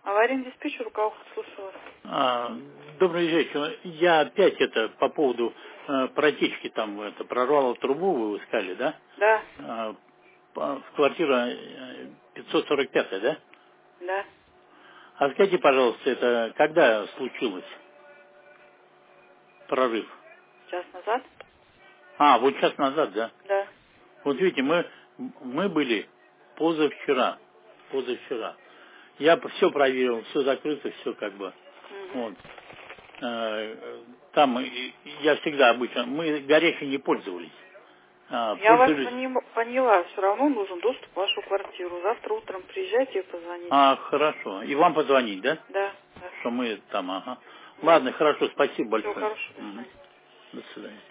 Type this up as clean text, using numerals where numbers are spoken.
Аварийный диспетчер, руководство, слушаю вас. Добрый вечер. Я опять по поводу протечки там, прорвало трубу, вы искали, да? Да, Квартира 545, да? да. А скажите, пожалуйста, это когда случилось прорыв? Час назад? Вот час назад, да? Да. Вот видите, мы были позавчера. Я все проверил, все закрыто, все как бы. Угу. Вот. Там я всегда обычно, мы горячей не пользовались. Я вас Пользовались. поняла, все равно нужен доступ в вашу квартиру. Завтра утром приезжайте и позвоните. Хорошо. И вам позвонить, да? Да, да. Что мы там, Да. Ладно, хорошо, спасибо Всего большое. хорошего, до свидания. До свидания.